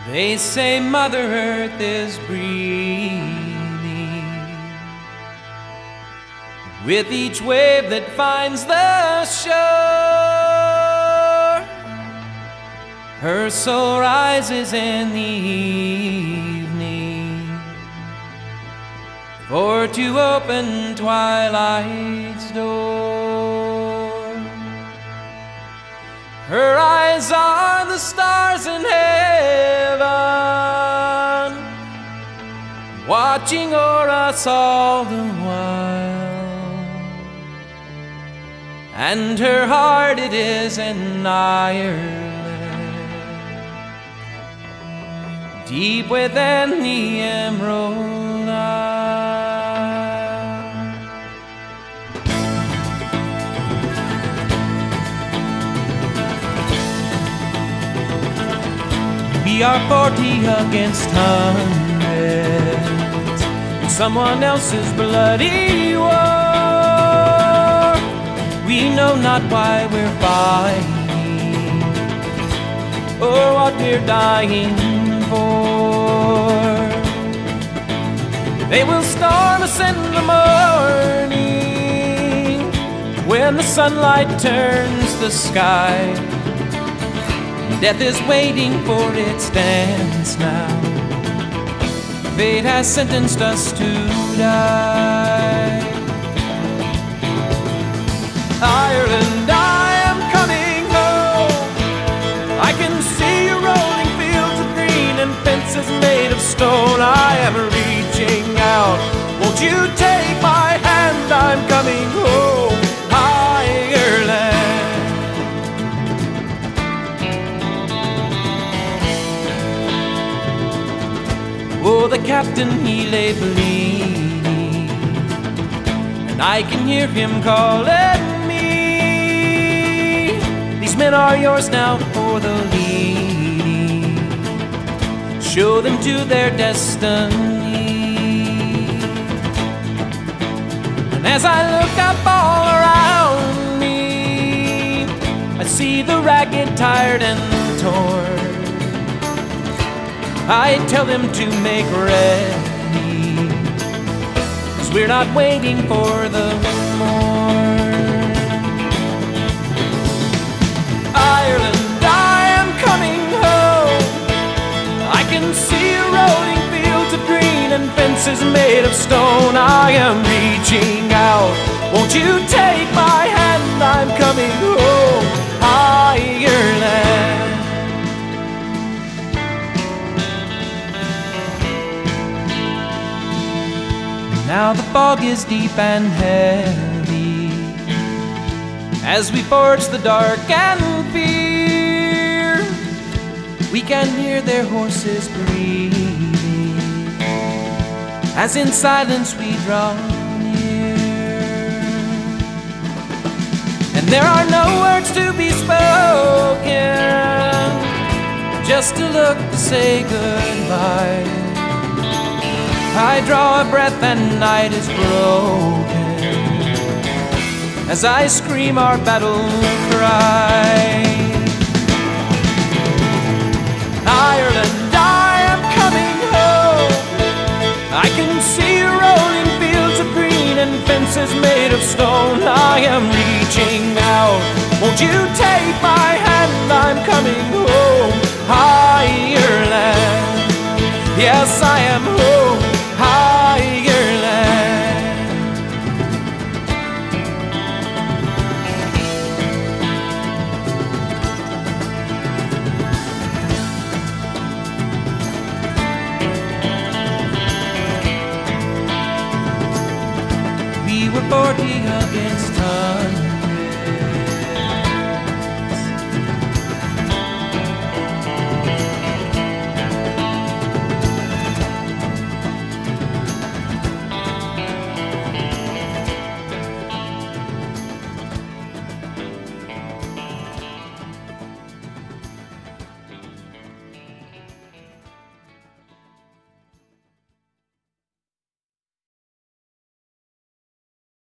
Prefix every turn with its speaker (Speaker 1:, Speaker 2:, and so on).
Speaker 1: They say Mother Earth is breathing with each wave that finds the shore. Her soul rises in the evening for to open twilight's door. Her eyes are the stars in heaven, watching o'er us all the while, and her heart it is in Ireland, deep within the Emerald Isle. We are 40 against hundreds in someone else's bloody war. We know not why we're fighting or what we're dying for. They will storm us in the morning when the sunlight turns the sky. Death is waiting for its dance now. Fate has sentenced us to die. Ireland, I am coming home. I can see your rolling fields of green and fences made of stone. I am reaching out. Won't you take my hand? I'm coming home. Ireland. Oh, the captain, he lay bleeding, and I can hear him calling me. These men are yours now for the leading. Show them to their destiny. And as I look up all around me, I see the ragged, tired, and torn. I tell them to make ready, 'cause we're not waiting for the morn. Ireland, I am coming home. I can see rolling fields of green and fences made of stone. I am reaching out. Won't you take my hand? I'm coming home. Ireland. Now the fog is deep and heavy as we forge the dark and fear. We can hear their horses breathing as in silence we draw near. And there are no words to be spoken, just to look to say goodbye. I draw a breath and night is broken as I scream our battle cry. Ireland, I am coming home. I can see rolling fields of green and fences made of stone. I am reaching out. Won't you take my hand? I'm coming home. Ireland. Yes, I am home. Ireland. We were 40 against 100